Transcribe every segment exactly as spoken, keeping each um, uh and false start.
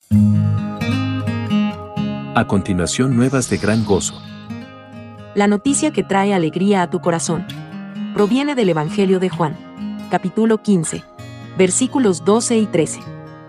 A continuación, nuevas de gran gozo. La noticia que trae alegría a tu corazón proviene del Evangelio de Juan, capítulo quince, versículos doce y trece.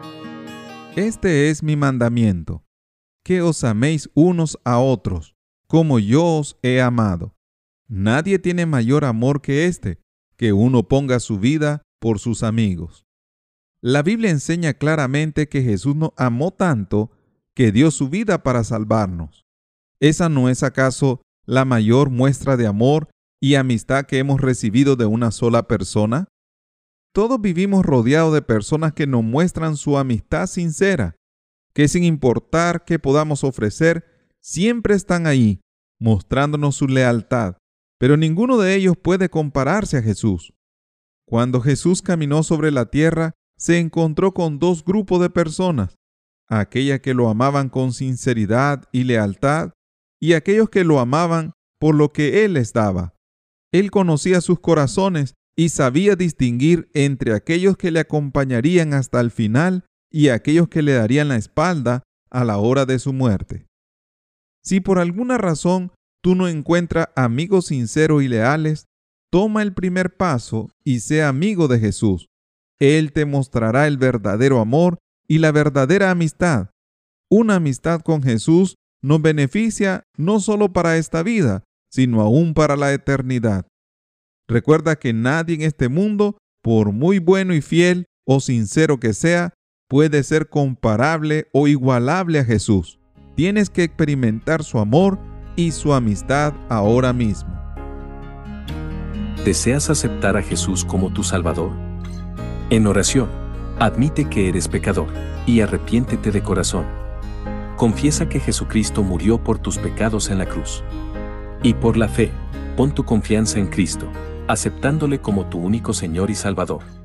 Este es mi mandamiento, que os améis unos a otros, como yo os he amado. Nadie tiene mayor amor que este, que uno ponga su vida por sus amigos. La Biblia enseña claramente que Jesús nos amó tanto que dio su vida para salvarnos. ¿Esa no es acaso la mayor muestra de amor y amistad que hemos recibido de una sola persona? Todos vivimos rodeados de personas que nos muestran su amistad sincera, que sin importar qué podamos ofrecer, siempre están ahí, mostrándonos su lealtad, pero ninguno de ellos puede compararse a Jesús. Cuando Jesús caminó sobre la tierra, se encontró con dos grupos de personas, aquellas que lo amaban con sinceridad y lealtad, y aquellos que lo amaban por lo que Él les daba. Él conocía sus corazones y sabía distinguir entre aquellos que le acompañarían hasta el final y aquellos que le darían la espalda a la hora de su muerte. Si por alguna razón tú no encuentras amigos sinceros y leales, toma el primer paso y sé amigo de Jesús. Él te mostrará el verdadero amor y la verdadera amistad. Una amistad con Jesús nos beneficia no solo para esta vida, sino aún para la eternidad. Recuerda que nadie en este mundo, por muy bueno y fiel o sincero que sea, puede ser comparable o igualable a Jesús. Tienes que experimentar su amor y su amistad ahora mismo. ¿Deseas aceptar a Jesús como tu Salvador? En oración, admite que eres pecador y arrepiéntete de corazón. Confiesa que Jesucristo murió por tus pecados en la cruz. Y por la fe, pon tu confianza en Cristo, aceptándole como tu único Señor y Salvador.